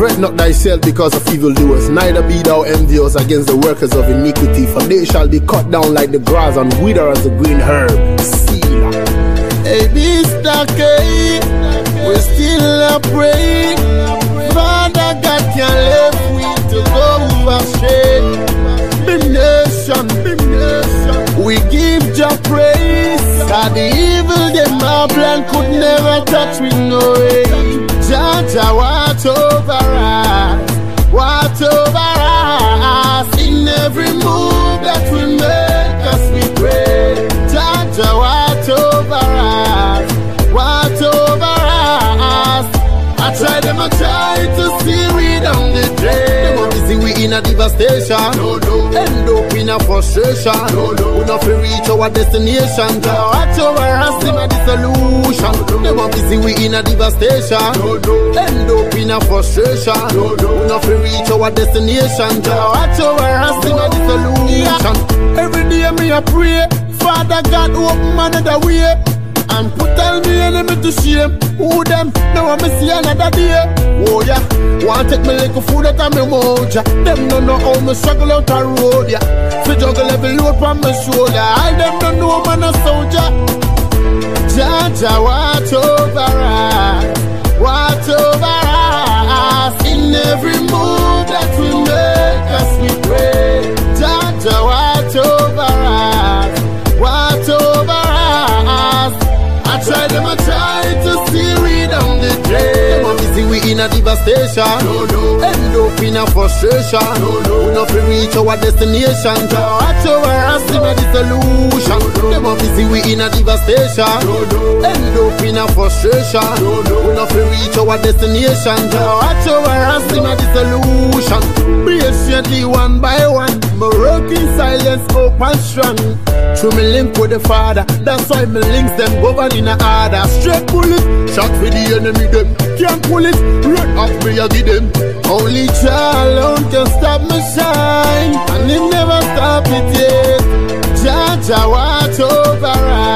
Fret not thyself because of evildoers, neither be thou envious against the workers of iniquity, for they shall be cut down like the grass and wither as the green herb. Selah. Hey, Mr. K, we still a praying. Father God can't let we to go astray. Big nation, we give Jah praise. That the evil them our plan could never touch with no way. Jah watch over us in every move that we make as we pray. Jah watch over us. I try to see we down the drain. They want to see we in a devastation. End up in a frustration. We not fi reach our destination. Jah watch over us in a dissolution. They want to see we in a devastation. End up in a frustration. We not fi reach our destination. Jah watch over us in a dissolution. Every day me a pray, Father God open another way. And put all me enemy to shame. Who them? Now I see another day. Oh yeah, want take me like a food out of me mouth, yeah. Them don't know how me struggle out the road, yeah. So juggle every load from my shoulder. All them don't know man a soldier. Jah watch over us in every move that we make as we pray. Jah watch over us. I try to see we down the drain. They want to see we in a devastation. End up in a frustration. We not fi reach our destination. Jah watch over us in a dissolution. They want to see we in a devastation. End up in a frustration. We not fi reach our destination. Jah watch over us in a dissolution. Patiently one by one, my work in silence, hope and strong. Through me link with the Father, that's why me links them govern in a order. Straight bullet, shot for the enemy them can't pull it, right off me I give them. Only Jah alone can stop me shine, and he never stop it yet. Jah watch over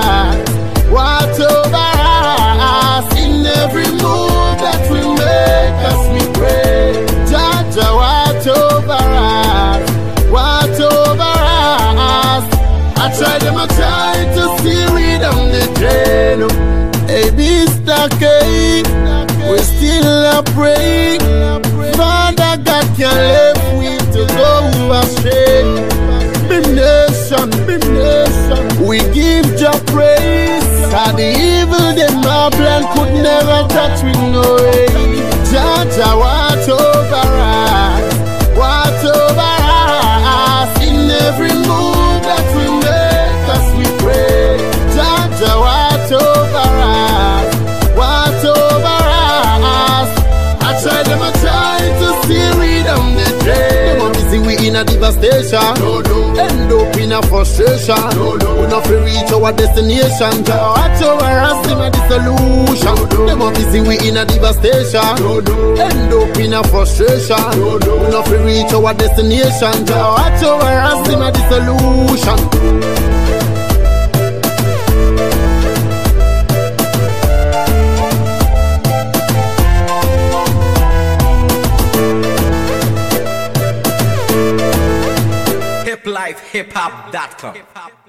us in every move that we make as we pray. Jah watch over us. I try to see we down the drain. Hey, Mr. K, we still a praying. Father God can't let we to go astray. Big nation, we give Jah praise. That the evil them our plan could never touch with no way. Jah watch over us in every move that we make as we pray. Jah watch over us. I try to see we down the drain. They want to see we in a devastation. End up in a frustration. We not fi reach our destination. Jah watch over us in a dissolution. They want to see we in a devastation. End up in a frustration. We not fi reach our destination. Jah watch over us in a dissolution. hiplifehiphop.com